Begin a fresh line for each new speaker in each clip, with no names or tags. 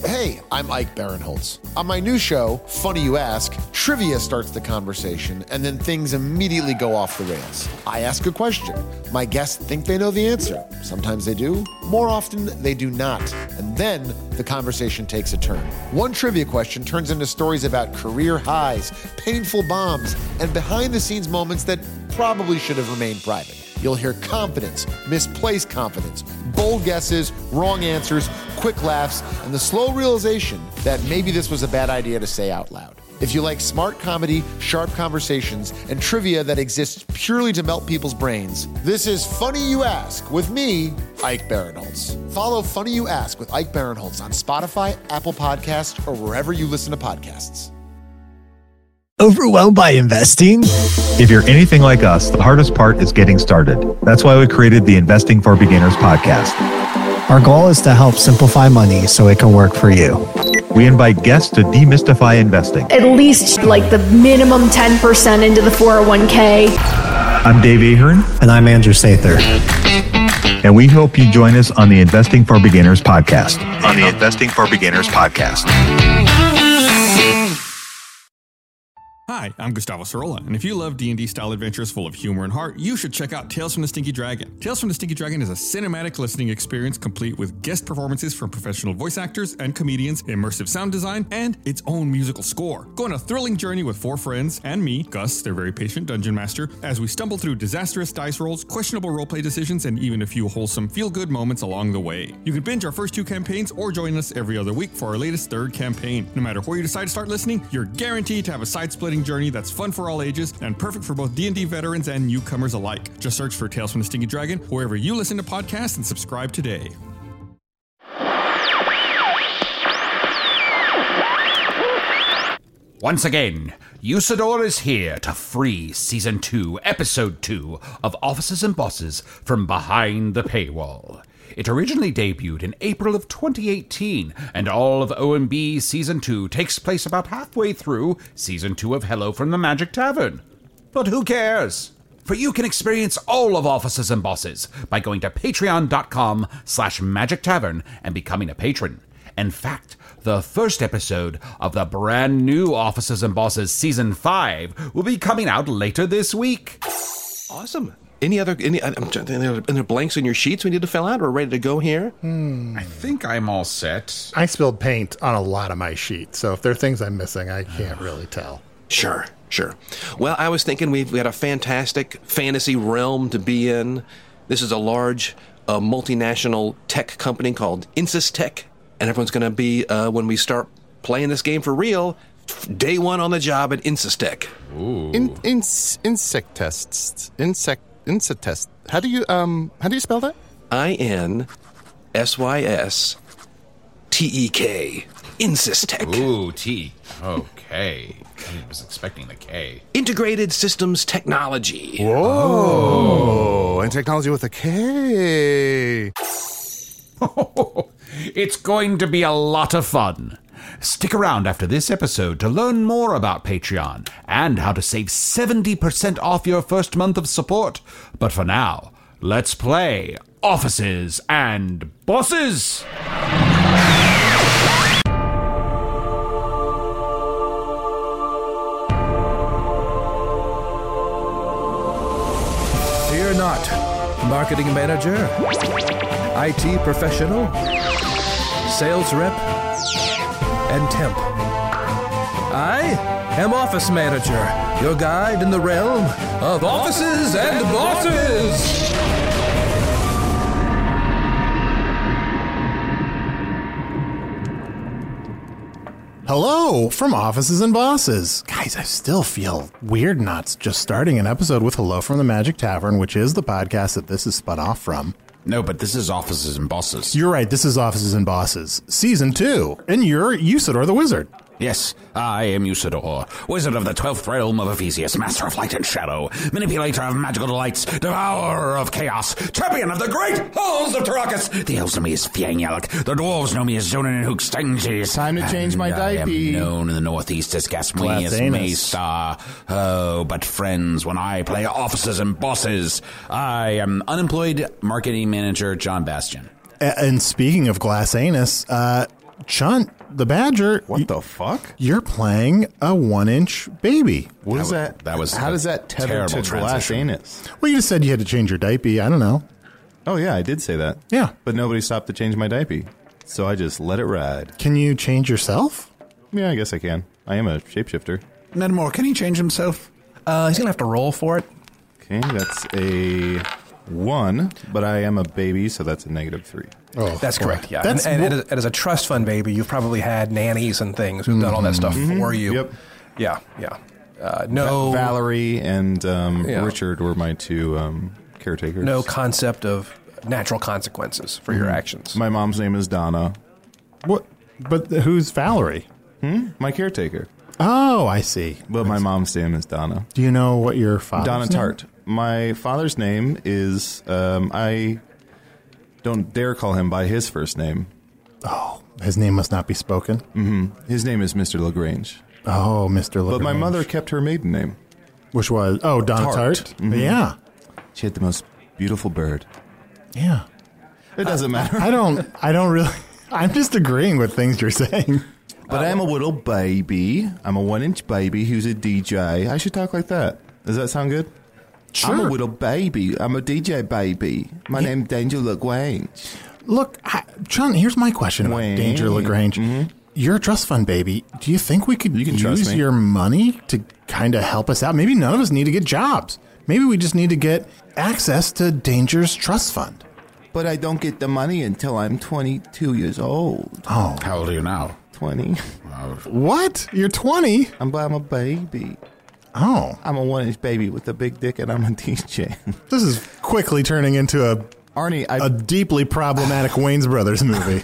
Hey, I'm Ike Barinholtz. On my new show, Funny You Ask, trivia starts the conversation, and then things immediately go off the rails. I ask a question. My guests think they know the answer. Sometimes they do. More often, they do not. And then the conversation takes a turn. One trivia question turns into stories about career highs, painful bombs, and behind-the-scenes moments that probably should have remained private. You'll hear confidence, misplaced confidence, bold guesses, wrong answers, quick laughs, and the slow realization that maybe this was a bad idea to say out loud. If you like smart comedy, sharp conversations, and trivia that exists purely to melt people's brains, this is Funny You Ask with me, Ike Barinholtz. Follow Funny You Ask with Ike Barinholtz on Spotify, Apple Podcasts, or wherever you listen to podcasts.
Overwhelmed by investing?
If you're anything like us, the hardest part is getting started. That's why we created the Investing for Beginners podcast.
Our goal is to help simplify money so it can work for you.
We invite guests to demystify investing.
At least like the minimum 10% into the 401k.
I'm Dave Ahern.
And I'm Andrew Sather.
And we hope you join us on the Investing for Beginners podcast.
Hi, I'm Gustavo Cirola, and if you love D&D style adventures full of humor and heart, you should check out Tales from the Stinky Dragon. Tales from the Stinky Dragon is a cinematic listening experience complete with guest performances from professional voice actors and comedians, immersive sound design, and its own musical score. Go on a thrilling journey with 4 friends and me, Gus, their very patient dungeon master, as we stumble through disastrous dice rolls, questionable roleplay decisions, and even a few wholesome feel-good moments along the way. You can binge our first 2 campaigns or join us every other week for our latest 3rd campaign. No matter where you decide to start listening, you're guaranteed to have a side-splitting journey that's fun for all ages and perfect for both D&D veterans and newcomers alike. Just search for Tales from the Stinky Dragon wherever you listen to podcasts and subscribe today.
Once again, Usador is here to free Season 2, Episode 2 of Officers and Bosses from behind the paywall. It originally debuted in April of 2018, and all of OMB Season 2 takes place about halfway through Season 2 of Hello from the Magic Tavern. But who cares? For you can experience all of Officers and Bosses by going to patreon.com/Magic Tavern and becoming a patron. In fact, the first episode of the brand new Officers and Bosses Season 5 will be coming out later this week.
Awesome. Any other blanks in your sheets we need to fill out? We're ready to go here?
I think I'm all set.
I spilled paint on a lot of my sheets, so if there are things I'm missing, I can't really tell.
Sure. Well, I was thinking we've got a fantastic fantasy realm to be in. This is a large multinational tech company called Insys, and everyone's going to be, when we start playing this game for real, day one on the job at Insys.
Ooh.
Insect tests. Insect How do you spell that?
INSYSTEK. Insys.
Ooh, T. Okay. I was expecting the K.
Integrated Systems Technology.
Whoa. And technology with a K.
It's going to be a lot of fun. Stick around after this episode to learn more about Patreon and how to save 70% off your first month of support. But for now, let's play Officers and Bosses!
Fear not, marketing manager, IT professional, sales rep, and temp. I am Office Manager, your guide in the realm of Offices and Bosses.
Hello from Offices and Bosses. Guys, I still feel weird not just starting an episode with Hello from the Magic Tavern, which is the podcast that this is spun off from.
No, but this is Officers and Bosses.
You're right, this is Offices and Bosses, Season 2, and you're Usador the Wizard.
Yes, I am Usador, wizard of the 12th realm of Ephesius, master of light and shadow, manipulator of magical delights, devourer of chaos, champion of the great halls of Tarakas. The elves know me as Fiangyalak, the dwarves know me as Zonin and Hookstanges.
Time to change my diaper.
I am known in the northeast as Gasmoy, as Maystar. Oh, but friends, when I play Officers and Bosses, I am unemployed marketing manager John Bastian.
And speaking of glass anus, Chunt, the Badger.
What the fuck?
You're playing a 1-inch baby.
What is that?
That was
how does that tether to glass anus?
Well, you just said you had to change your diaper. I don't know.
Oh, yeah, I did say that.
Yeah.
But nobody stopped to change my diaper. So I just let it ride.
Can you change yourself?
Yeah, I guess I can. I am a shapeshifter.
Nedmore, can he change himself?
He's going to have to roll for it.
Okay, that's a 1, but I am a baby, so that's a -3.
Oh, that's correct, yeah. And as a trust fund baby, you've probably had nannies and things who've done all that stuff for you.
Yep.
Yeah. No
Valerie and Richard were my 2 caretakers.
No concept of natural consequences for your actions.
My mom's name is Donna.
What? But who's Valerie?
My caretaker.
Oh, I see.
But my mom's name is Donna.
Do you know what your father's
Donna
name?
Tart. My father's name is, I don't dare call him by his first name.
Oh, his name must not be spoken?
Mm-hmm. His name is Mr. LaGrange.
Oh, Mr. LaGrange.
But my mother kept her maiden name.
Which was, Donna Tart?
Mm-hmm.
Yeah.
She had the most beautiful bird.
Yeah.
It doesn't matter.
I don't really, I'm just agreeing with things you're saying.
But I'm a little baby. I'm a 1-inch baby who's a DJ. I should talk like that. Does that sound good?
Sure.
I'm a little baby. I'm a DJ baby. My name's Danger LaGrange.
Look, John, here's my question about Danger LaGrange.
Mm-hmm.
You're a trust fund baby. Do you think we could use your money to kind of help us out? Maybe none of us need to get jobs. Maybe we just need to get access to Danger's trust fund.
But I don't get the money until I'm 22 years old.
Oh.
How old are you now?
20.
What? You're 20?
I'm a baby.
Oh.
I'm a 1-inch baby with a big dick, and I'm a DJ.
This is quickly turning into a deeply problematic Wayans Brothers movie.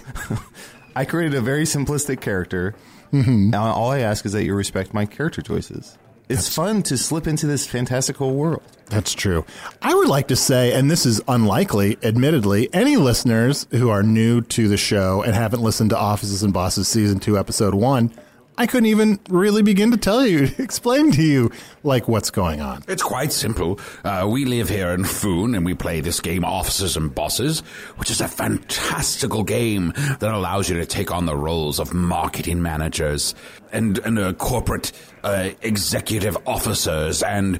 I created a very simplistic character. Mm-hmm. All I ask is that you respect my character choices. It's fun to slip into this fantastical world.
That's true. I would like to say, and this is unlikely, admittedly, any listeners who are new to the show and haven't listened to Offices and Bosses Season 2, Episode 1, I couldn't even really begin to tell you, explain to you, what's going on.
It's quite simple. We live here in Foon, and we play this game, Officers and Bosses, which is a fantastical game that allows you to take on the roles of marketing managers and corporate executive officers and,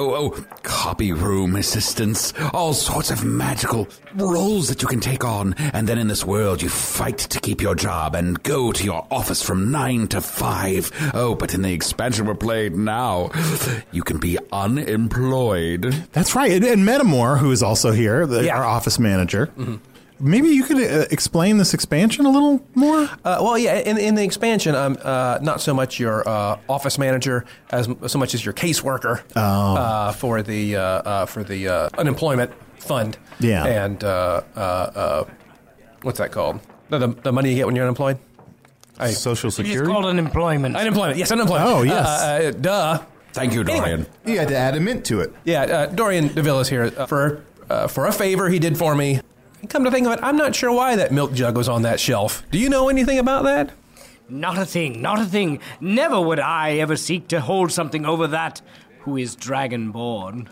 copy room assistants, all sorts of magical roles that you can take on. And then in this world, you fight to keep your job and go to your office from 9 to 5. Oh, but in the expansion we're playing now, you can be unemployed.
That's right. And Metamore, who is also here, our office manager, maybe you could explain this expansion a little more?
In the expansion, I'm not so much your office manager as so much as your caseworker for the unemployment fund.
Yeah.
And what's that called? The money you get when you're unemployed?
Social Security?
It's called unemployment.
Unemployment, yes, unemployment.
Oh, yes.
Duh.
Thank you, Dorian.
Anyway.
You had to add a mint to it.
Yeah, Dorian DeVille is here for a favor he did for me. Come to think of it, I'm not sure why that milk jug was on that shelf. Do you know anything about that?
Not a thing, not a thing. Never would I ever seek to hold something over that who is dragonborn.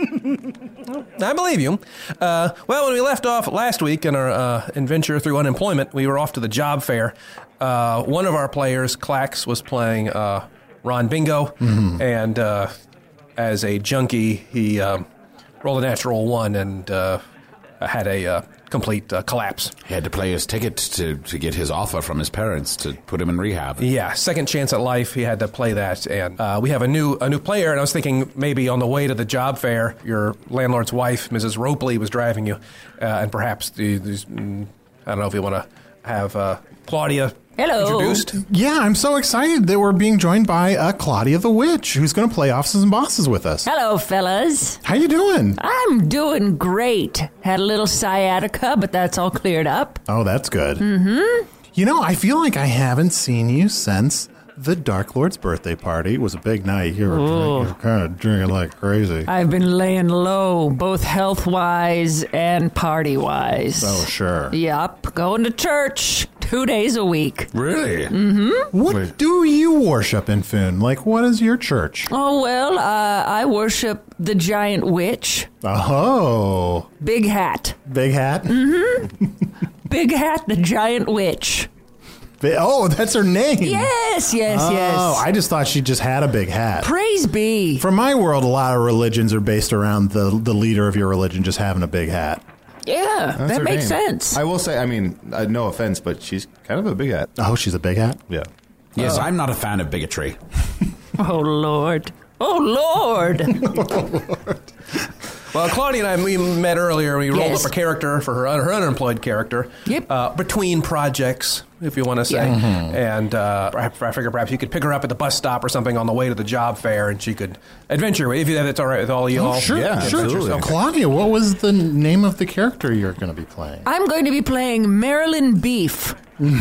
I believe you. Well, when we left off last week in our adventure through unemployment, we were off to the job fair. One of our players, Clax, was playing Ron Bingo, and as a junkie, he rolled a natural 1 and had a complete collapse.
He had to play his ticket to get his offer from his parents to put him in rehab.
Yeah, second chance at life. He had to play that, and we have a new player. And I was thinking maybe on the way to the job fair, your landlord's wife, Mrs. Ropley, was driving you, and perhaps I don't know if you want to have Claudia.
Hello.
Introduced.
Yeah, I'm so excited that we're being joined by Claudia the Witch, who's going to play Offices and Bosses with us.
Hello, fellas.
How you doing?
I'm doing great. Had a little sciatica, but that's all cleared up.
Oh, that's good. Mm-hmm. You know, I feel like I haven't seen you since the Dark Lord's birthday party. It was a big night. You were kind of drinking like crazy.
I've been laying low, both health-wise and party-wise.
Oh, sure.
Yup, going to church 2 days a week.
Really?
Mm-hmm.
What do you worship in Foon? What is your church?
Oh, well, I worship the giant witch.
Oh.
Big Hat.
Big Hat?
Mm-hmm. Big Hat, the giant witch.
Oh, that's her name.
Yes, yes,
Oh,
yes.
I just thought she just had a big hat.
Praise be.
From my world, a lot of religions are based around the leader of your religion just having a big hat.
Yeah,
That's
that
her
makes
name.
sense.
I will say, I mean, no offense, but she's kind of a big hat.
Oh, she's a big hat?
Yeah.
Yes, I'm not a fan of bigotry.
Oh, Lord. Oh, Lord.
Well, Claudia and I, we met earlier. We rolled
Yes.
up a character for her unemployed character.
Yep.
Between projects, if you want to say.
Yeah.
And I figure perhaps you could pick her up at the bus stop or something on the way to the job fair, and she could adventure if that's all right with all you all.
Sure,
Yeah,
sure.
absolutely.
Okay. Claudia, what was the name of the character you're going to be playing?
I'm going to be playing Marilyn Beef.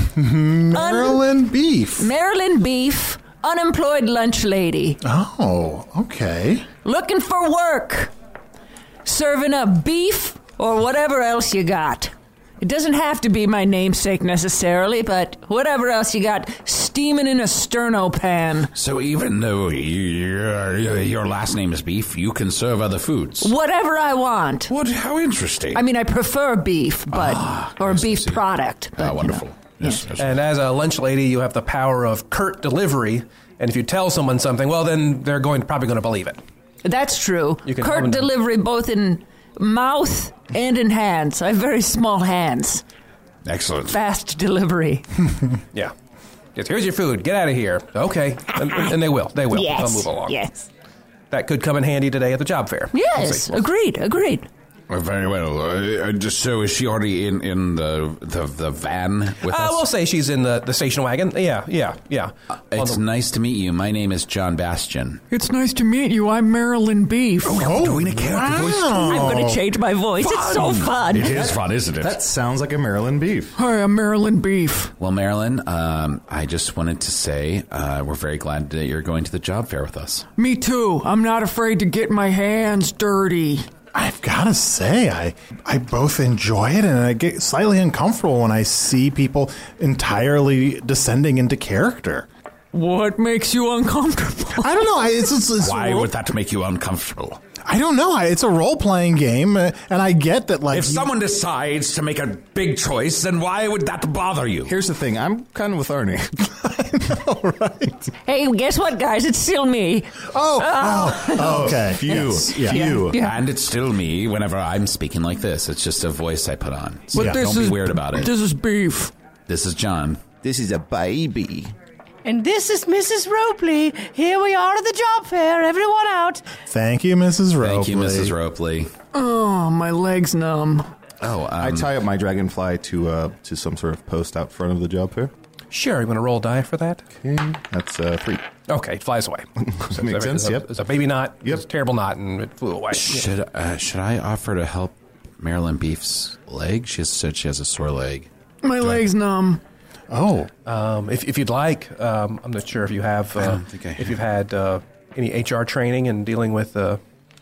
Marilyn Beef.
Marilyn Beef, unemployed lunch lady.
Oh, okay.
Looking for work. Serving up beef or whatever else you got. It doesn't have to be my namesake necessarily, but whatever else you got steaming in a sterno pan.
So even though your last name is Beef, you can serve other foods.
Whatever I want.
What? How interesting.
I mean, I prefer beef, but or
yes,
beef
I see.
product. But,
Wonderful. Yes, yes.
And as a lunch lady, you have the power of curt delivery. And if you tell someone something, well, then they're probably going to believe it.
That's true.
You can
Curt delivery both in mouth and in hands. I have very small hands.
Excellent.
Fast delivery.
Yeah. Just, here's your food. Get out of here. Okay. And they will. They will.
Yes.
They'll move along.
Yes.
That could come in handy today at the job fair. We'll
Yes.
see.
Agreed.
Very well. Just so is she already in the van with us?
We'll say she's in the station wagon. Yeah.
It's nice to meet you. My name is John Bastian.
It's nice to meet you. I'm Marilyn Beef.
Oh,
doing a character voice.
I'm going to change my voice. It's so fun.
It is fun, isn't it?
That sounds like a Maryland Beef.
Hi, I'm Marilyn Beef.
Well, Marilyn, I just wanted to say we're very glad that you're going to the job fair with us.
Me too. I'm not afraid to get my hands dirty.
I've got to say, I both enjoy it and I get slightly uncomfortable when I see people entirely descending into character.
What makes you uncomfortable?
I don't know. It's
Why would that make you uncomfortable?
I don't know. It's a role-playing game, and I get that, like...
If someone decides to make a big choice, then why would that bother you?
Here's the thing. I'm kind of with Arnie.
I know, right?
Hey, guess what, guys? It's still me.
Oh, okay.
Phew.
Yes. Yeah.
Phew.
Yeah.
And it's still me whenever I'm speaking like this. It's just a voice I put on. So
But this
don't be
is-
weird about it.
This is Beef.
This is John.
This is a baby.
And this is Mrs. Ropley. Here we are at the job fair. Everyone out.
Thank you, Mrs. Ropley.
Thank you, Mrs. Ropley.
Oh, my leg's numb.
Oh,
I tie up my dragonfly to some sort of post out front of the job fair.
Sure. You want to roll die for that?
Okay, that's 3.
Okay. It flies away.
Makes sense. Yep.
It's a baby knot.
Yep.
It's a terrible knot, and it flew away.
Should I offer to help Marilyn Beef's leg? She said she has a sore leg.
My leg's numb.
Oh.
If you'd like, I'm not sure if you have.
I don't think I have.
If you've had any HR training in dealing with.
No,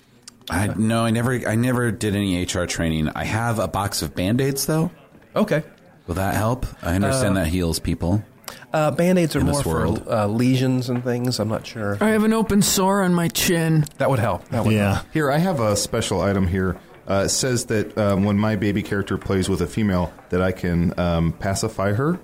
I never did any HR training. I have a box of Band-Aids, though.
Okay.
Will that help? I understand that heals people.
Band-Aids are
In
more
this
for
world.
lesions and things. I'm not sure.
I have an open sore on my chin.
That would help. That would
Yeah.
Here, I have a special item here. It says that when my baby character plays with a female, that I can pacify her.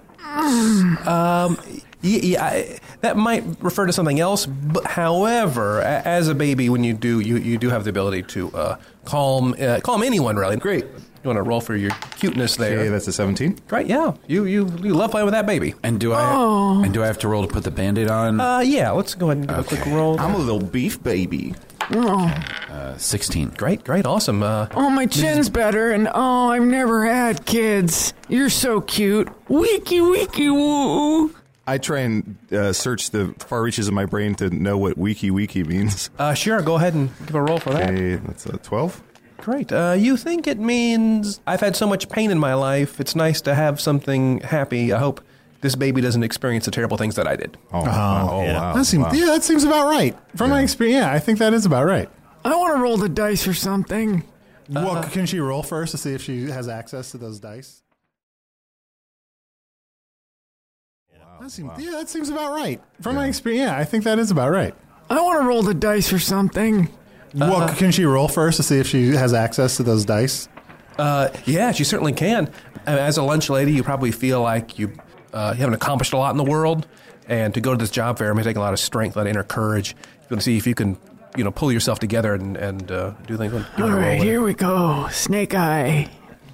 That might refer to something else. But however, as a baby, when you do have the ability to calm anyone. Really
Great.
You want to roll for your cuteness there?
Okay, that's a 17.
Great. Yeah. You love playing with that baby.
And do I have to roll to put the Band-Aid on?
Yeah. Let's go ahead and give a quick roll.
I'm a little beef baby.
16.
Great. Awesome.
Oh, my chin's better, and I've never had kids. You're so cute. Wiki woo.
I try and search the far reaches of my brain to know what wiki means.
Sure. Go ahead and give a roll for that.
Okay, that's a 12.
Great. You think it means I've had so much pain in my life, it's nice to have something happy. I hope this baby doesn't experience the terrible things that I did.
Oh, wow.
Yeah.
Wow.
That seems about right. From my experience, yeah, I think that is about right.
I want to roll the dice or something.
Well, can she roll first to see if she has access to those dice? That seems about right. From my experience, yeah, I think that is about right.
I want to roll the dice or something.
Well, can she roll first to see if she has access to those dice?
Yeah, she certainly can. As a lunch lady, you probably feel like you haven't accomplished a lot in the world, and to go to this job fair may take a lot of strength, a lot of inner courage. You're going to see if you can, pull yourself together and do things.
All right, here we go. Snake Eye.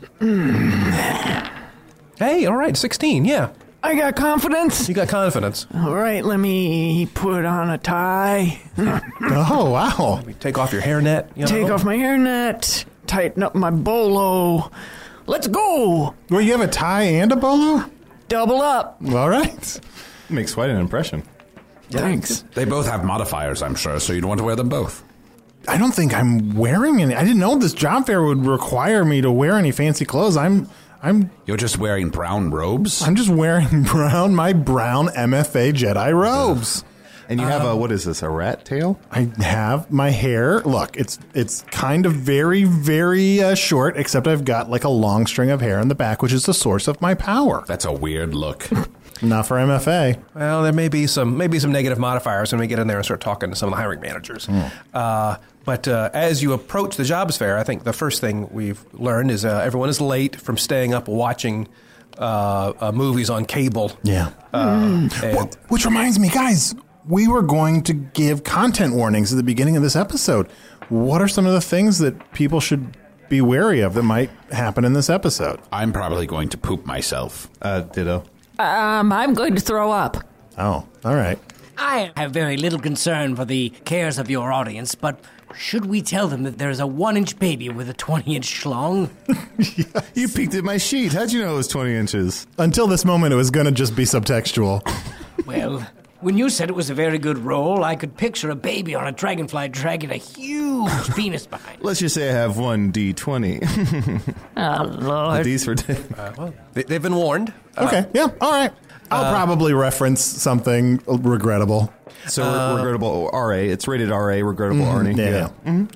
Hey, all right, 16, yeah.
I got confidence.
You got confidence.
All right, let me put on a tie.
Oh, wow.
Take off your hairnet.
Take off my hairnet. Tighten up my bolo. Let's go.
Well, you have a tie and a bolo?
Double up.
All right.
Makes quite an impression.
Thanks.
They both have modifiers, I'm sure, so you'd want to wear them both.
I don't think I'm wearing any. I didn't know this job fair would require me to wear any fancy clothes.
You're just wearing brown robes?
I'm just wearing my brown MFA Jedi robes.
And you have what is this, a rat tail?
I have my hair. Look, it's kind of very, very short, except I've got like a long string of hair in the back, which is the source of my power.
That's a weird look.
Not for MFA.
Well, there may be some negative modifiers when we get in there and start talking to some of the hiring managers. But as you approach the jobs fair, I think the first thing we've learned is everyone is late from staying up watching movies on cable.
Yeah. Which reminds me, guys, we were going to give content warnings at the beginning of this episode. What are some of the things that people should be wary of that might happen in this episode?
I'm probably going to poop myself.
Ditto.
I'm going to throw up.
Oh, all right.
I have very little concern for the cares of your audience, but should we tell them that there is a 1-inch baby with a 20-inch schlong?
Yes. You peeked at my sheet. How'd you know it was 20 inches?
Until this moment, it was going to just be subtextual.
Well, when you said it was a very good role, I could picture a baby on a dragonfly dragging a huge penis behind.
Let's just say I have one D20.
Oh, Lord.
D's for
well, they've been warned.
Okay, yeah, all right. I'll probably reference something regrettable.
So regrettable RA. It's rated RA, regrettable Arnie.
Yeah.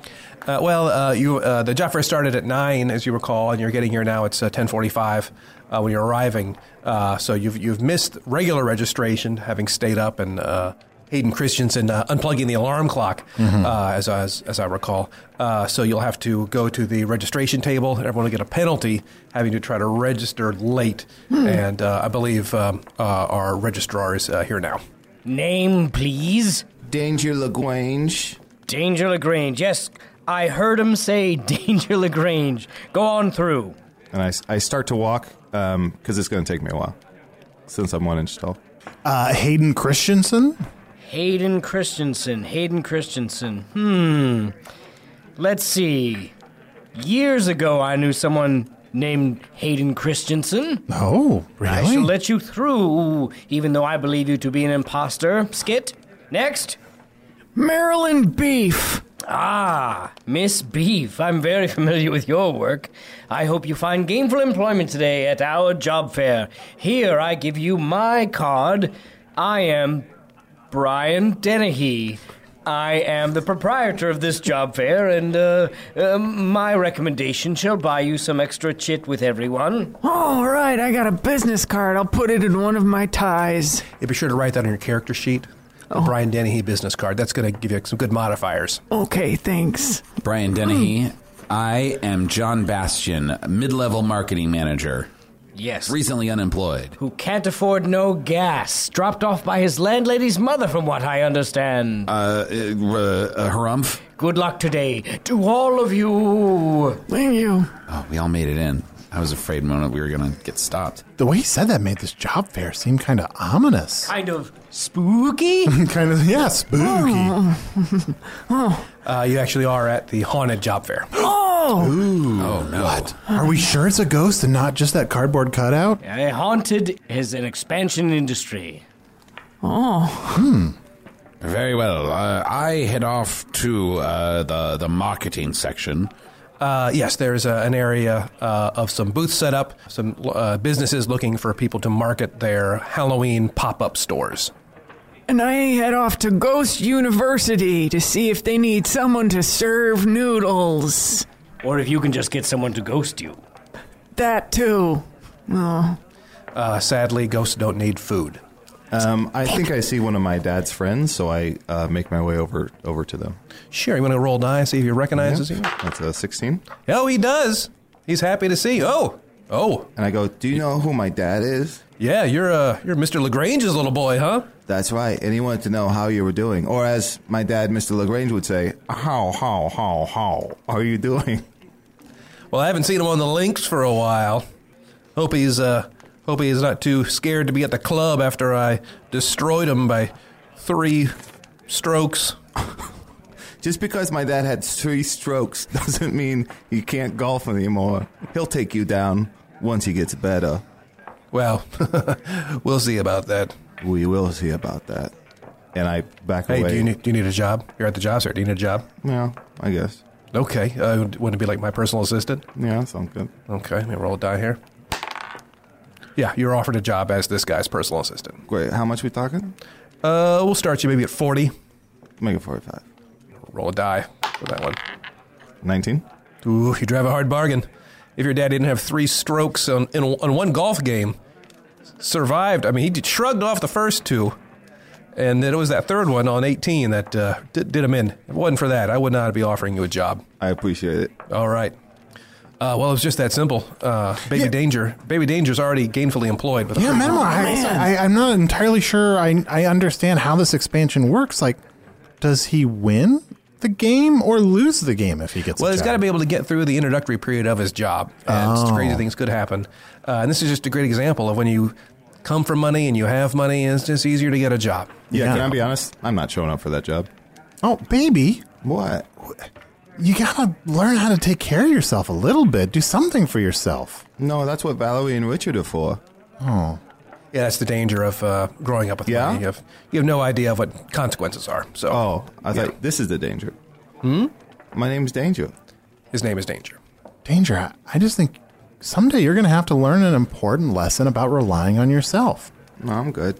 The job fair started at 9, as you recall, and you're getting here now. It's 10:45 when you're arriving. So you've missed regular registration, having stayed up, and Hayden Christensen unplugging the alarm clock, as I recall. So you'll have to go to the registration table, and everyone will get a penalty having to try to register late. And I believe our registrar is here now.
Name, please.
Danger LaGrange.
Danger LaGrange. Yes, I heard him say Danger LaGrange. Go on through.
And I start to walk because it's going to take me a while since I'm 1 inch tall.
Hayden Christensen?
Hayden Christensen. Let's see. Years ago, I knew someone named Hayden Christensen.
Oh, really?
I shall let you through, even though I believe you to be an imposter. Skit. Next.
Marilyn Beef.
Ah, Miss Beef. I'm very familiar with your work. I hope you find gainful employment today at our job fair. Here, I give you my card. I am Brian Dennehy. I am the proprietor of this job fair, and my recommendation shall buy you some extra chit with everyone.
All right, I got a business card. I'll put it in one of my ties.
Yeah, be sure to write that on your character sheet. The Brian Dennehy business card. That's going to give you some good modifiers.
Okay, thanks.
Brian Dennehy. I am John Bastian, mid-level marketing manager.
Yes.
Recently unemployed.
Who can't afford no gas. Dropped off by his landlady's mother, from what I understand.
Harumph?
Good luck today to all of you.
Thank you.
Oh, we all made it in. I was afraid we were going to get stopped.
The way he said that made this job fair seem kind of ominous.
Kind of spooky?
Kind of, yeah, spooky.
You actually are at the haunted job fair.
Ooh.
Oh, no.
What? Are we sure it's a ghost and not just that cardboard cutout?
Haunted is an expansion industry.
Very well. I head off to the marketing section.
Yes, there's an area of some booths set up, some businesses looking for people to market their Halloween pop-up stores.
And I head off to Ghost University to see if they need someone to serve noodles.
Or if you can just get someone to ghost you.
That too. Oh.
Sadly, ghosts don't need food.
I think I see one of my dad's friends, so I make my way over to them.
Sure, you want to roll die, see if he recognizes you?
That's a 16.
Oh, he does. He's happy to see you. Oh, Oh.
And I go, do you know who my dad is?
Yeah, you're Mr. LaGrange's little boy, huh?
That's right. And he wanted to know how you were doing. Or as my dad, Mr. LaGrange, would say, how are you doing?
Well, I haven't seen him on the links for a while. Hope he's not too scared to be at the club after I destroyed him by 3 strokes.
Just because my dad had 3 strokes doesn't mean he can't golf anymore. He'll take you down once he gets better.
Well, we'll see about that.
We will see about that. And I back away.
Hey, do you need a job? You're at the job, sir. Do you need a job?
Yeah, I guess.
Okay. Wouldn't it be like my personal assistant?
Yeah, that sounds good.
Okay, let me roll a die here. Yeah, you're offered a job as this guy's personal assistant.
Great. How much we talking?
We'll start you maybe at 40.
Make it 45.
Roll a die for that one.
19.
Ooh, you drive a hard bargain. If your dad didn't have 3 strokes on one golf game, survived. I mean, he shrugged off the first 2, and then it was that third one on 18 that did him in. If it wasn't for that, I would not be offering you a job.
I appreciate it.
All right. Well, it was just that simple. Baby Danger's already gainfully employed. With
I'm not entirely sure I understand how this expansion works. Like, does he win the game or lose the game if he gets a job?
Well, he's got to be able to get through the introductory period of his job. And crazy things could happen. And this is just a great example of when you come from money and you have money, and it's just easier to get a job.
Yeah, can I be honest? I'm not showing up for that job.
Oh, baby.
What?
You gotta learn how to take care of yourself a little bit. Do something for yourself.
No, that's what Valerie and Richard are for.
Oh.
Yeah, that's the danger of growing up with money. You have no idea of what consequences are. So.
I thought this is the danger.
Hmm?
My name's Danger.
His name is Danger.
Danger, I just think someday you're going to have to learn an important lesson about relying on yourself.
No, I'm good.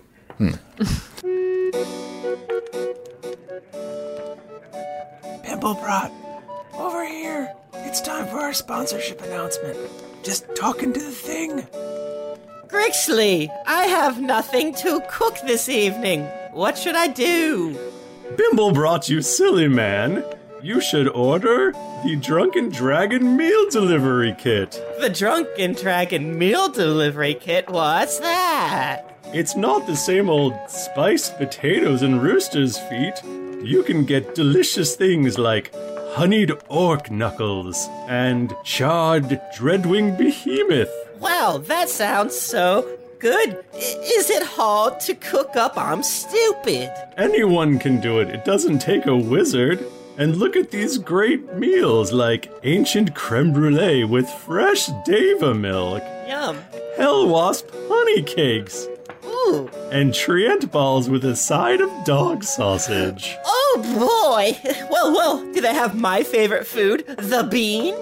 Pimplebrat, over here. It's time for our sponsorship announcement. Just talking to the thing.
Grixley, I have nothing to cook this evening. What should I do?
Bimblebrat, you silly man. You should order the Drunken Dragon Meal Delivery Kit.
The Drunken Dragon Meal Delivery Kit? What's that?
It's not the same old spiced potatoes and rooster's feet. You can get delicious things like honeyed orc knuckles and charred dreadwing behemoth.
Wow, that sounds so good. Is it hard to cook up? I'm stupid.
Anyone can do it. It doesn't take a wizard. And look at these great meals like ancient creme brulee with fresh Deva milk.
Yum.
Hell wasp honey cakes.
Ooh.
And Trient balls with a side of dog sausage.
Oh boy. Well, do they have my favorite food, the bean?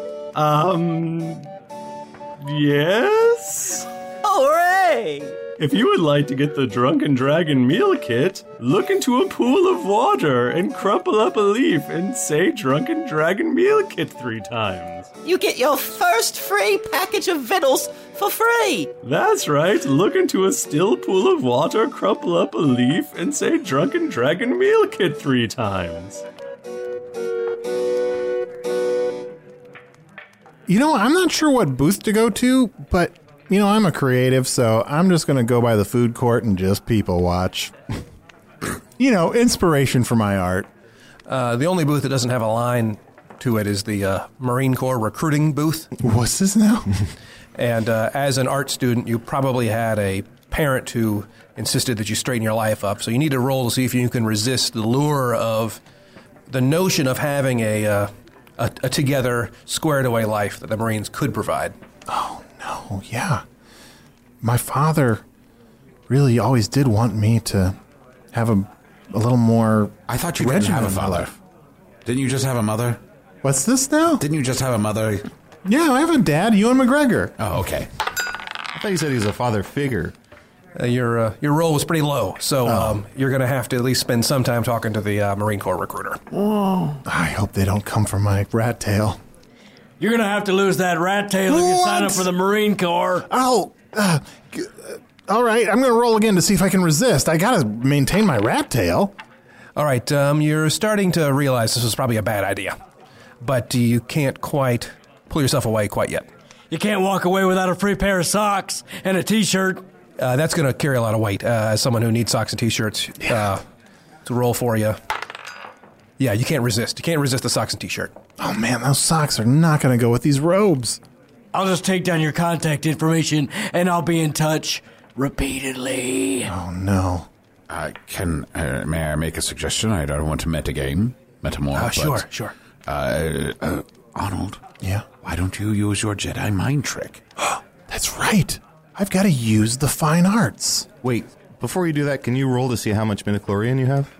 Yes?
Hooray!
If you would like to get the Drunken Dragon Meal Kit, look into a pool of water and crumple up a leaf and say Drunken Dragon Meal Kit 3 times.
You get your first free package of victuals for free.
That's right. Look into a still pool of water, crumple up a leaf, and say Drunken Dragon Meal Kit 3 times.
You know, I'm not sure what booth to go to, but, you know, I'm a creative, so I'm just going to go by the food court and just people watch. You know, inspiration for my art.
The only booth that doesn't have a line to it is the Marine Corps recruiting booth.
What's this now?
And as an art student, you probably had a parent who insisted that you straighten your life up, so you need to roll to see if you can resist the lure of the notion of having a together, squared-away life that the Marines could provide.
Oh, no, yeah. My father really always did want me to have a little more.
I thought you didn't have a father. Didn't you just have a mother?
What's this now?
Didn't you just have a mother?
Yeah, I have a dad, Ewan McGregor.
Oh, okay.
I thought you said he was a father figure.
Your role was pretty low, so you're going to have to at least spend some time talking to the Marine Corps recruiter.
Oh, I hope they don't come for my rat tail.
You're going to have to lose that rat tail if you sign up for the Marine Corps.
Oh, all right. I'm going to roll again to see if I can resist. I got to maintain my rat tail.
All right. You're starting to realize this was probably a bad idea, but you can't quite pull yourself away quite yet.
You can't walk away without a free pair of socks and a T-shirt.
That's going to carry a lot of weight. As someone who needs socks and T-shirts, to roll for you. Yeah, you can't resist. You can't resist the socks and T-shirt.
Oh, man, those socks are not going to go with these robes.
I'll just take down your contact information, and I'll be in touch repeatedly.
Oh, no.
May I make a suggestion? I don't want to metamorph.
Sure.
Arnold.
Yeah?
Why don't you use your Jedi mind trick?
That's right. I've got to use the fine arts.
Wait, before you do that, can you roll to see how much midichlorian you have?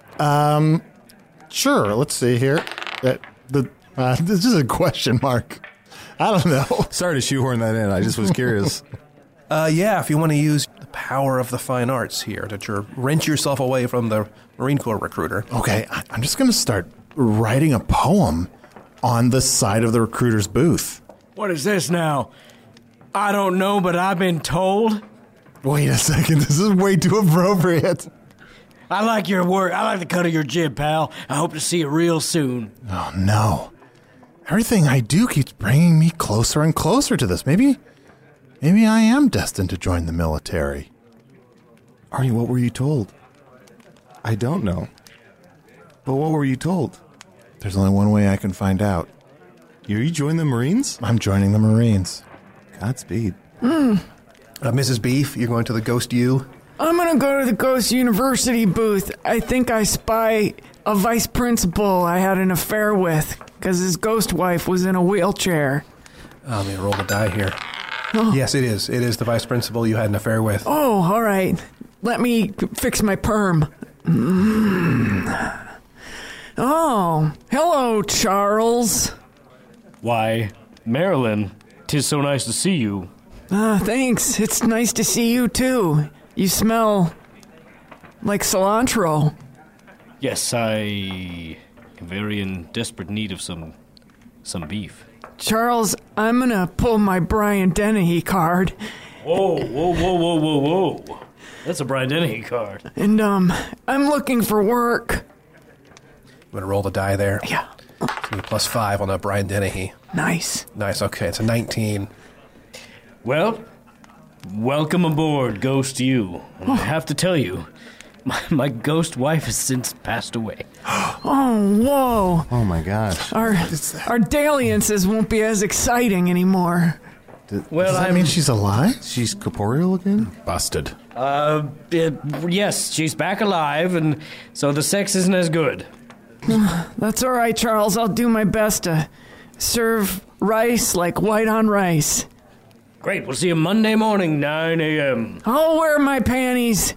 Sure. Let's see here. This is a question mark. I don't know.
Sorry to shoehorn that in. I just was curious.
If you want to use the power of the fine arts here to wrench yourself away from the Marine Corps recruiter.
Okay, I'm just going to start writing a poem on the side of the recruiter's booth.
What is this now? I don't know, but I've been told.
Wait a second. This is way too appropriate.
I like your work. I like the cut of your jib, pal. I hope to see it real soon.
Oh, no. Everything I do keeps bringing me closer and closer to this. Maybe I am destined to join the military.
Arnie, what were you told? I don't know. But what were you told?
There's only one way I can find out.
You join the Marines?
I'm joining the Marines.
Godspeed.
Mrs. Beef, you're going to the Ghost U?
I'm going to go to the Ghost University booth. I think I spy a vice principal I had an affair with because his ghost wife was in a wheelchair.
Let me roll the die here.
Oh.
Yes, it is. It is the vice principal you had an affair with.
Oh, all right. Let me fix my perm. Oh, hello, Charles.
Why, Marilyn, 'tis so nice to see you.
Thanks. It's nice to see you, too. You smell like cilantro.
Yes, I am very in desperate need of some beef.
Charles, I'm gonna pull my Brian Dennehy card.
Whoa. That's a Brian Dennehy card.
And, I'm looking for work.
You want to roll the die there?
Yeah.
It's going to be +5 on a Brian Dennehy.
Nice.
Okay. It's a 19.
Well, welcome aboard, Ghost U. And I have to tell you, my ghost wife has since passed away.
Oh, whoa.
Oh, my gosh.
Our dalliances won't be as exciting anymore.
Does that mean she's alive?
She's corporeal again?
Busted.
Yes, she's back alive, and so the sex isn't as good.
That's all right, Charles. I'll do my best to serve rice like white on rice.
Great, we'll see you Monday morning, 9 a.m.
I'll wear my panties.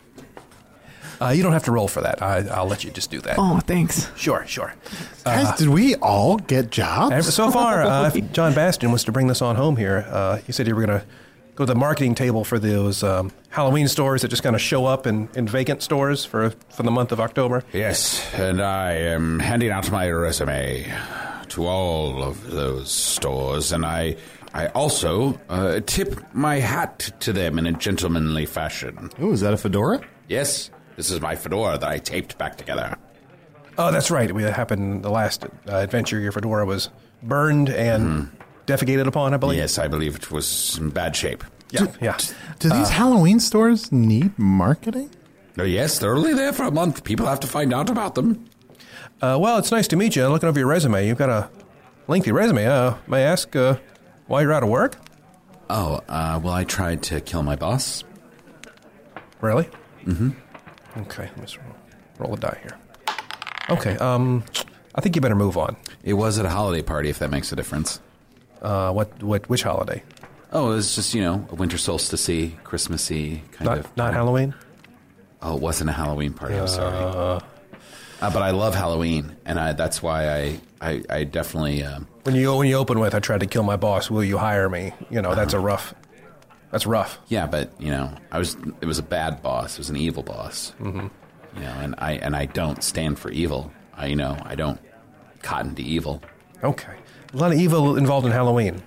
You don't have to roll for that. I'll let you just do that.
Oh, thanks.
Sure.
Guys, did we all get jobs?
So far, if John Bastion was to bring this on home here, you said you were going to go to the marketing table for those Halloween stores that just kind of show up in vacant stores for the month of October.
Yes, and I am handing out my resume to all of those stores, and I also tip my hat to them in a gentlemanly fashion.
Oh, is that a fedora?
Yes, this is my fedora that I taped back together.
Oh, that's right. It happened the last adventure. Your fedora was burned and defecated upon, I believe.
Yes, I believe it was in bad shape.
Yeah.
Do these Halloween stores need marketing?
Yes, they're only there for a month. People have to find out about them.
Well, it's nice to meet you. Looking over your resume, you've got a lengthy resume. May I ask why you're out of work?
Oh, well, I tried to kill my boss.
Really?
Mm-hmm.
Okay, let's roll a die here. Okay, I think you better move on.
It was at a holiday party, if that makes a difference.
Which holiday?
Oh, it was just, a winter solstice-y, Christmassy kind of.
Not Halloween?
Oh, it wasn't a Halloween party, I'm sorry. But I love Halloween, and that's why I definitely...
When you open with, I tried to kill my boss, will you hire me? That's rough. That's rough.
Yeah, but, it was a bad boss. It was an evil boss.
Mm-hmm.
And I don't stand for evil. I don't cotton to evil.
Okay. A lot of evil involved in Halloween.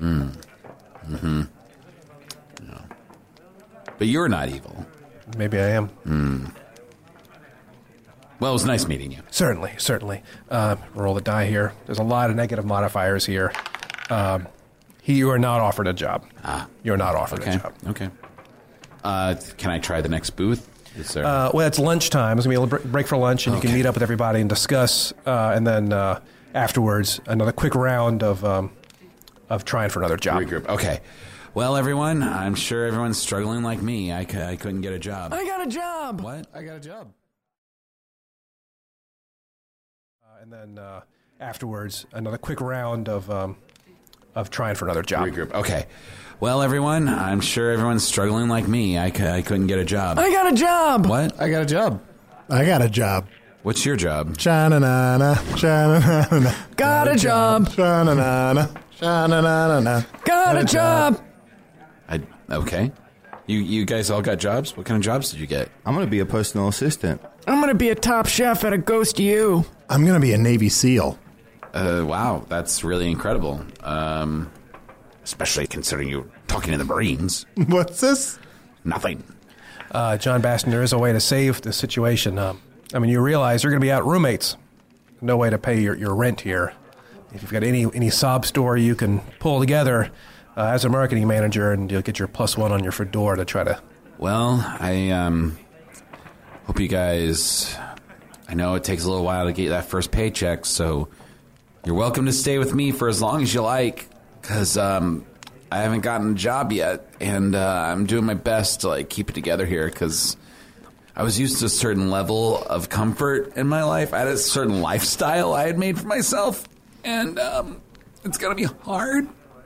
Mm-hmm. No. But you're not evil.
Maybe I am.
Well, it was nice meeting you.
Certainly. Roll the die here. There's a lot of negative modifiers here. You are not offered a job. You're not offered
Okay.
a job.
Okay. Can I try the next booth? Is there...
Well, it's lunchtime. It's going to be a little break for lunch, and you can meet up with everybody and discuss. And then afterwards, another quick round of trying for another job.
Regroup. Okay. Well, everyone, I'm sure everyone's struggling like me. I couldn't get a job.
I got a job.
What?
I got a job.
And then afterwards, another quick round of trying for another job.
Regroup. Okay. Well, everyone, I'm sure everyone's struggling like me. I couldn't get a job.
I got a job.
What?
I got a job. I got a job.
What's your job?
Cha-na-na-na, cha-na-na-na.
Got a job.
Cha-na-na-na, cha-na-na-na.
Got a job.
Okay. You guys all got jobs? What kind of jobs did you get?
I'm going to be a personal assistant.
I'm going to be a top chef at a Ghost U.
I'm going to be a Navy SEAL.
Wow, that's really incredible. Especially considering you're talking to the Marines.
What's this?
Nothing.
John Bastion, there is a way to save the situation. You realize you're going to be out roommates. No way to pay your rent here. If you've got any sob story you can pull together as a marketing manager, and you'll get your +1 on your fedora to try to...
Well, I hope you guys... I know it takes a little while to get that first paycheck, so you're welcome to stay with me for as long as you like, because I haven't gotten a job yet, and I'm doing my best to keep it together here, because I was used to a certain level of comfort in my life. I had a certain lifestyle I had made for myself, and it's going to be hard.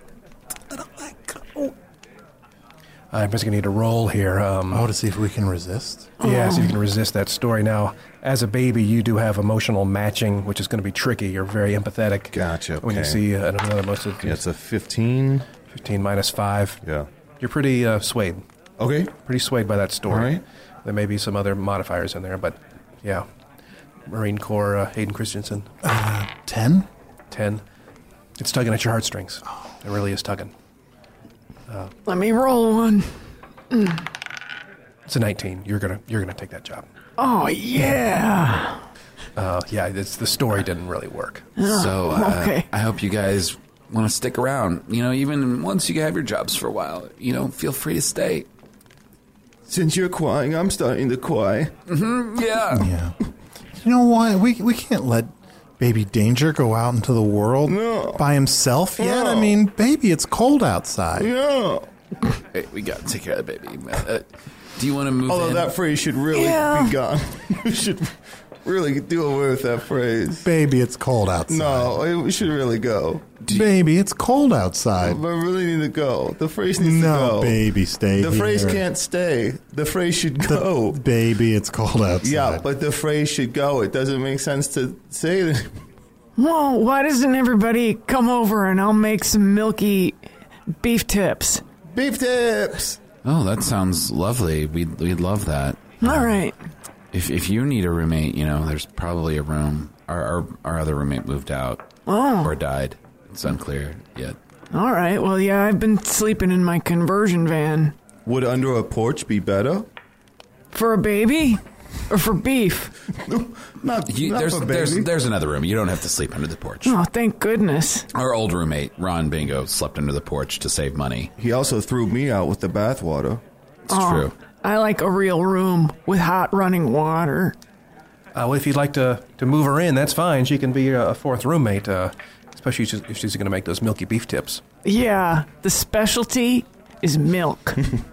I'm just going to need a roll here.
To see if we can resist?
Yeah, see if you can resist that story. Now, as a baby, you do have emotional matching, which is going to be tricky. You're very empathetic.
Gotcha.
When you
okay.
see another most of
Yeah, it's a 15.
15 minus 5.
Yeah.
You're pretty swayed.
Okay.
Pretty swayed by that story.
All right.
There may be some other modifiers in there, but yeah. Marine Corps, Hayden Christensen.
10?
10. It's tugging at your heartstrings. It really is tugging.
Let me roll one.
It's a 19. You're gonna take that job.
Oh, yeah.
The story didn't really work.
So,
okay.
I hope you guys want to stick around. Even once you have your jobs for a while, feel free to stay.
Since you're crying, I'm starting to cry.
Mm-hmm, yeah.
Yeah. You know what? We can't let Baby Danger go out into the world by himself yet.
No.
I mean, baby, it's cold outside.
Yeah.
Hey, we got to take care of the baby. Do you want to move
Although
in?
that phrase should really be gone. We should really do away with that phrase.
Baby, it's cold outside.
No, we should really go.
Baby, it's cold outside.
I really need to go. The phrase needs to
No,
go.
baby, stay
The
here.
phrase can't stay. The phrase should go.
Baby, it's cold outside.
Yeah, but the phrase should go. It doesn't make sense to say it.
Well, why doesn't everybody come over and I'll make some milky beef tips?
Beef tips!
Oh, that sounds lovely. We'd love that.
All right.
If you need a roommate, there's probably a room. Our other roommate moved out or died. It's unclear yet.
All right. Well, yeah, I've been sleeping in my conversion van.
Would under a porch be better?
For a baby? Or for beef?
Not
there's
for baby.
There's another room. You don't have to sleep under the porch.
Oh, thank goodness.
Our old roommate, Ron Bingo, slept under the porch to save money.
He also threw me out with the bathwater.
It's true.
I like a real room with hot running water.
Well, if you'd like to move her in, that's fine. She can be a fourth roommate, especially if she's going to make those milky beef tips.
Yeah, the specialty is milk.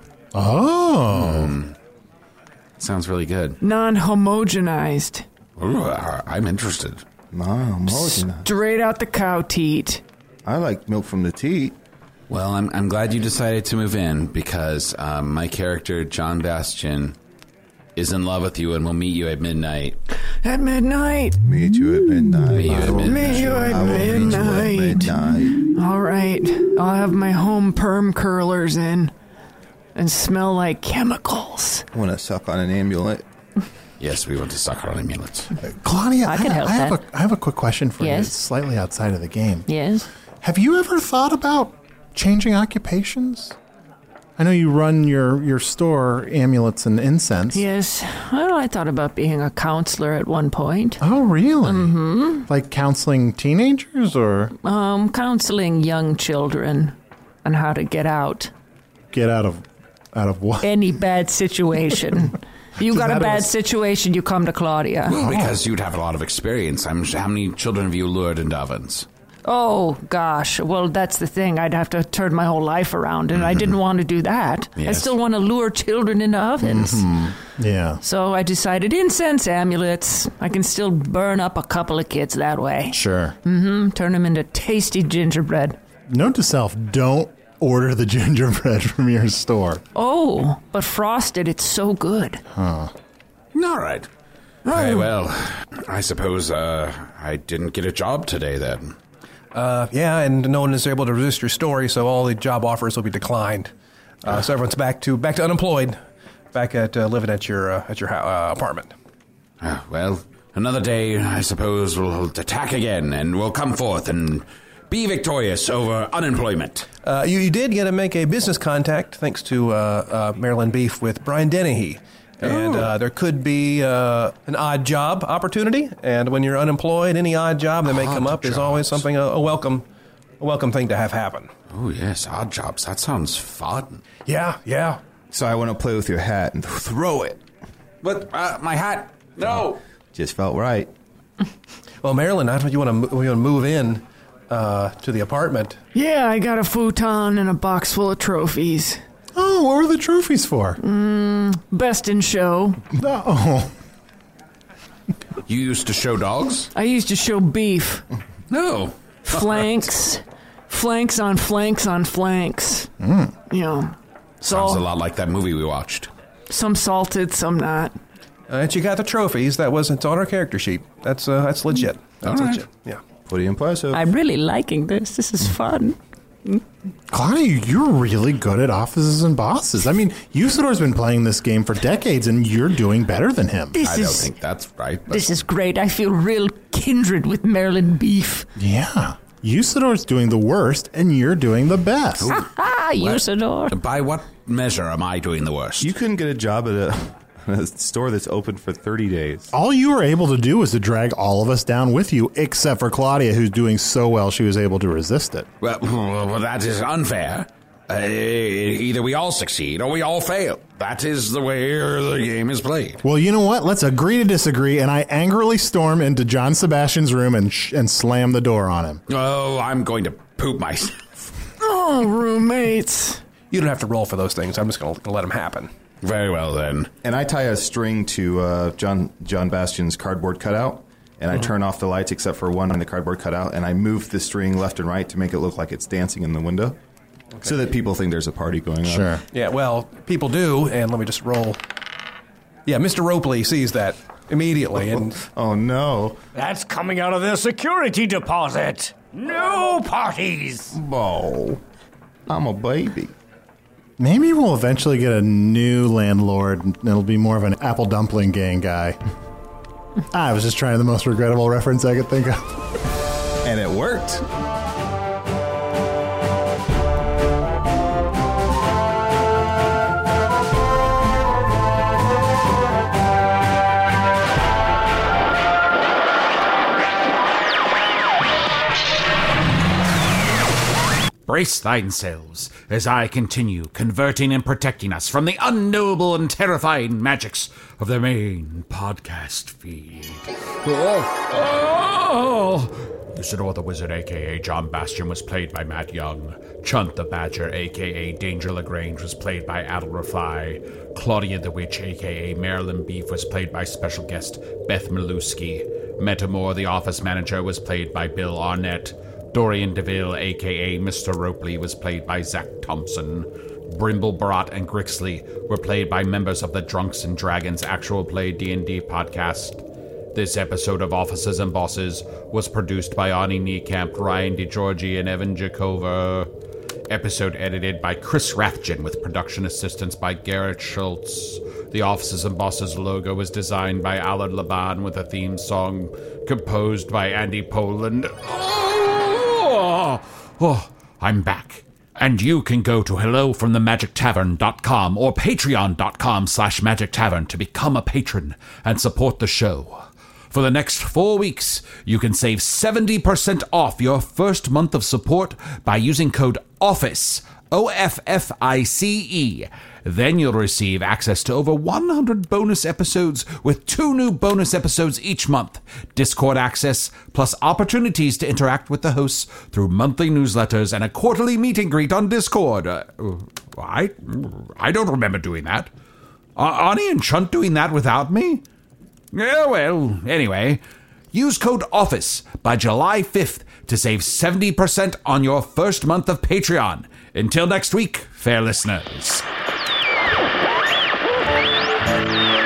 Sounds really good.
Non-homogenized.
Ooh, I'm interested.
Non-homogenized.
Straight out the cow teat.
I like milk from the teat.
Well, I'm glad you decided to move in because my character, John Bastion, is in love with you and will meet you at midnight.
At midnight?
Meet you at midnight.
Meet you at midnight.
Meet you at midnight. All right. I'll have my home perm curlers in and smell like chemicals.
Want to suck on an amulet?
Yes, we want to suck on amulets.
Claudia,
I could help that.
I have a quick question for you.
Yes?
It's slightly outside of the game.
Yes?
Have you ever thought about changing occupations? I know you run your store, Amulets and Incense.
Yes. Well, I thought about being a counselor at one point.
Oh, really? Mm-hmm. Like counseling teenagers or?
Counseling young children. on how to get out.
Get out of what?
Any bad situation. You got a bad situation, you come to Claudia.
Well, because you'd have a lot of experience. How many children have you lured into ovens?
Oh, gosh. Well, that's the thing. I'd have to turn my whole life around, and I didn't want to do that.
Yes.
I still want to lure children into ovens.
Yeah.
So I decided incense amulets. I can still burn up a couple of kids that way.
Sure.
Turn them into tasty gingerbread.
Note to self, don't order the gingerbread from your store.
Oh, but frosted, it's so good.
Huh.
All right. Very well. I suppose I didn't get a job today then.
Yeah, and no one is able to resist your story, so all the job offers will be declined. So everyone's back to unemployed, back at living at your apartment.
Well, another day, I suppose we'll attack again, and we'll come forth and be victorious over unemployment.
You did get to make a business contact, thanks to Maryland Beef, with Brian Dennehy. And there could be an odd job opportunity. And when you're unemployed, any odd job that may come up is always something, a welcome thing to have happen.
Oh, yes, odd jobs. That sounds fun.
Yeah.
So I want to play with your hat and throw it.
What? My hat? No.
Just felt right.
Well, Marilyn, I don't know if you want to move in to the apartment.
Yeah, I got a futon and a box full of trophies.
Oh, what were the trophies for?
Best in show.
Oh.
You used to show dogs?
I used to show beef.
No.
Flanks on flanks on flanks. You know.
Sounds a lot like that movie we watched.
Some salted, some not.
And you got the trophies. It's on our character sheet. That's legit. That's
all right.
legit. Yeah.
Pretty impressive.
I'm really liking this. This is fun.
Claudia, you're really good at Offices and Bosses. I mean, Usador's been playing this game for decades, and you're doing better than him.
I don't think that's right. But
This is great. I feel real kindred with Maryland Beef.
Yeah. Usador's doing the worst, and you're doing the best.
Usador.
By what measure am I doing the worst?
You couldn't get a job at a store that's open for 30 days.
All you were able to do was to drag all of us down with you, except for Claudia, who's doing so well she was able to resist it.
Well, that is unfair. Either we all succeed or we all fail. That is the way the game is played.
Well, you know what? Let's agree to disagree, and I angrily storm into John Sebastian's room and slam the door on him.
Oh, I'm going to poop myself.
Oh, roommates.
You don't have to roll for those things. I'm just going to let them happen.
Very well, then.
And I tie a string to John Bastion's cardboard cutout, and I turn off the lights except for one on the cardboard cutout, and I move the string left and right to make it look like it's dancing in the window, so that people think there's a party going on.
Sure.
Yeah, well, people do, and let me just roll. Yeah, Mr. Ropley sees that immediately, and...
Oh, no.
That's coming out of their security deposit. No parties.
Oh, I'm a baby.
Maybe we'll eventually get a new landlord, and it'll be more of an apple dumpling gang guy. I was just trying the most regrettable reference I could think of.
And it worked.
Brace thine-selves as I continue converting and protecting us from the unknowable and terrifying magics of the main podcast feed. Usador the Wizard, a.k.a. John Bastion, was played by Matt Young. Chunt the Badger, a.k.a. Danger LaGrange, was played by Adel Rafai. Claudia the Witch, a.k.a. Marilyn Beef, was played by special guest Beth Maluski. Metamore, the office manager, was played by Bill Arnett. Dorian DeVille, a.k.a. Mr. Ropley, was played by Zach Thompson. Brimble, Barat, and Grixley were played by members of the Drunks and Dragons actual play D&D podcast. This episode of Offices and Bosses was produced by Ani Niekamp, Ryan DeGiorgi, and Evan Jacover. Episode edited by Chris Rathjen with production assistance by Garrett Schultz. The Offices and Bosses logo was designed by Allard Laban with a theme song composed by Andy Poland. I'm back. And you can go to hellofromthemagictavern.com or patreon.com/magictavern to become a patron and support the show. For the next 4 weeks, you can save 70% off your first month of support by using code OFFICE, OFFICE. Then you'll receive access to over 100 bonus episodes with 2 new bonus episodes each month, Discord access, plus opportunities to interact with the hosts through monthly newsletters and a quarterly meet and greet on Discord. I don't remember doing that. Are Ani and Chunt doing that without me? Yeah, well, anyway, use code OFFICE by July 5th to save 70% on your first month of Patreon. Until next week, fair listeners.